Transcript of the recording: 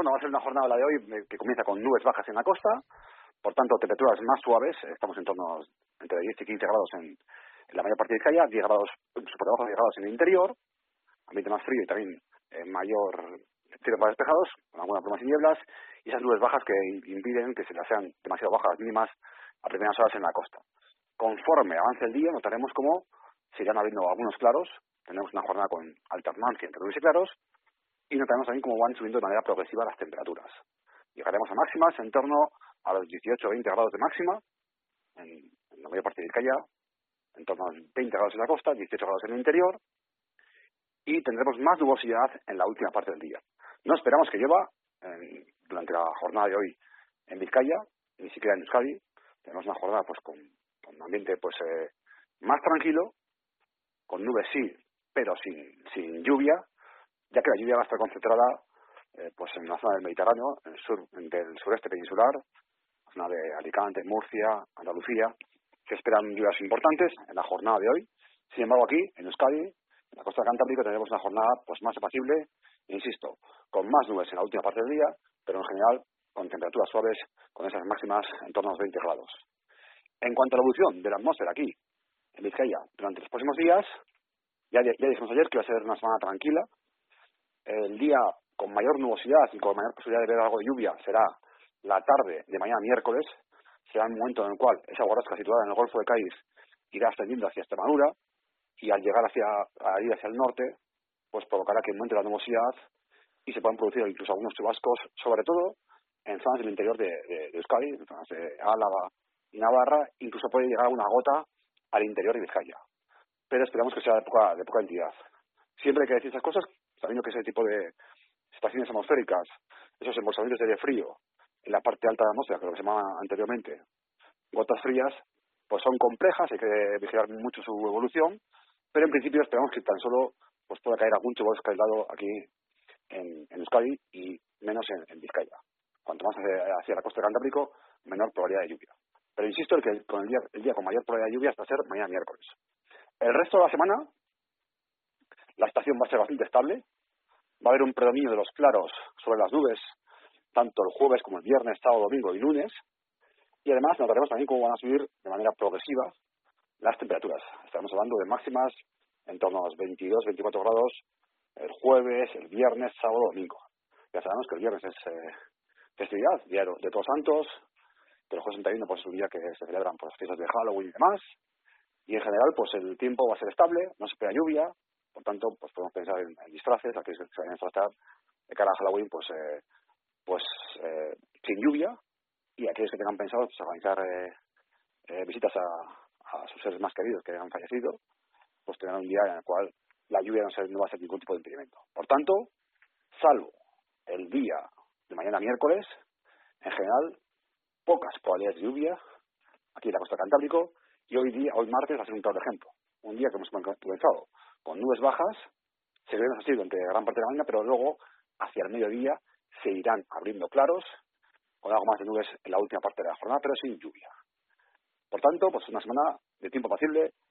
bueno, va a ser una jornada la de hoy que comienza con nubes bajas en la costa, por tanto temperaturas más suaves, estamos en torno entre 10 y 15 grados en la mayor parte de Vizcaya, 10 grados, super debajo de 10 grados en el interior, ambiente más frío y también mayor cielos más despejados, con algunas brumas y nieblas, y esas nubes bajas que impiden que se las sean demasiado bajas las mínimas a primeras horas en la costa. Conforme avance el día, notaremos cómo se irán abriendo algunos claros, tenemos una jornada con alternancia entre nubes y claros, y notaremos también cómo van subiendo de manera progresiva las temperaturas. Llegaremos a máximas en torno a los 18 o 20 grados de máxima en la mayor parte de Vizcaya, en torno a los 20 grados en la costa, 18 grados en el interior, y tendremos más nubosidad en la última parte del día. No esperamos que llueva durante la jornada de hoy en Vizcaya, ni siquiera en Euskadi. Tenemos una jornada pues con un ambiente pues más tranquilo, con nubes sí, pero sin lluvia, ya que la lluvia va a estar concentrada pues en la zona del Mediterráneo, en el sur, del sureste peninsular, la zona de Alicante, Murcia, Andalucía. Se esperan lluvias importantes en la jornada de hoy. Sin embargo, aquí, en Euskadi, en la costa cantábrica, tendremos una jornada pues más apacible, insisto, con más nubes en la última parte del día, pero en general con temperaturas suaves, con esas máximas en torno a los 20 grados. En cuanto a la evolución de la atmósfera aquí, en Vizcaya, durante los próximos días, ya dijimos ayer que va a ser una semana tranquila. El día con mayor nubosidad y con mayor posibilidad de ver algo de lluvia será la tarde de mañana miércoles. Será un momento en el cual esa borrasca situada en el Golfo de Cádiz irá ascendiendo hacia Extremadura y al llegar a ir hacia el norte, pues provocará que aumente la nubosidad y se puedan producir incluso algunos chubascos, sobre todo en zonas del interior de Euskadi, en zonas de Álava y Navarra, incluso puede llegar una gota al interior de Vizcaya. Pero esperamos que sea de poca entidad. Siempre hay que decir esas cosas, sabiendo que ese tipo de estaciones atmosféricas, esos embolsamientos de aire frío en la parte alta de la atmósfera, que lo que se llamaba anteriormente gotas frías, pues son complejas, hay que vigilar mucho su evolución, pero en principio esperamos que tan solo pues pueda caer algún chubasco aislado aquí en Euskadi y menos en Vizcaya. Cuanto más hacia la costa del Cantábrico, menor probabilidad de lluvia. Pero insisto en que con el día con mayor probabilidad de lluvia va a ser mañana miércoles. El resto de la semana, la estación va a ser bastante estable. Va a haber un predominio de los claros sobre las nubes, tanto el jueves como el viernes, sábado, domingo y lunes. Y además notaremos también cómo van a subir de manera progresiva las temperaturas. Estamos hablando de máximas en torno a los 22, 24 grados el jueves, el viernes, sábado, domingo. Ya sabemos que el viernes es festividad, día de Todos Santos, que el jueves 31 pues, es un día que se celebran por las fiestas de Halloween y demás. Y en general, pues el tiempo va a ser estable, no se espera lluvia, por tanto, pues podemos pensar en disfraces, aquellos que se vayan a disfrazar de cara a Halloween, pues sin lluvia, y aquellos que tengan pensado pues, organizar visitas a sus seres más queridos que hayan fallecido, pues tendrán un día en el cual la lluvia no va a ser ningún tipo de impedimento. Por tanto, salvo el día de mañana miércoles, en general, pocas probabilidades de lluvia aquí en la costa Cantábrico, y hoy martes va a ser un claro ejemplo. Un día que hemos comenzado con nubes bajas, seguiremos así durante gran parte de la mañana, pero luego, hacia el mediodía, se irán abriendo claros, con algo más de nubes en la última parte de la jornada, pero sin lluvia. Por tanto, pues una semana de tiempo apacible,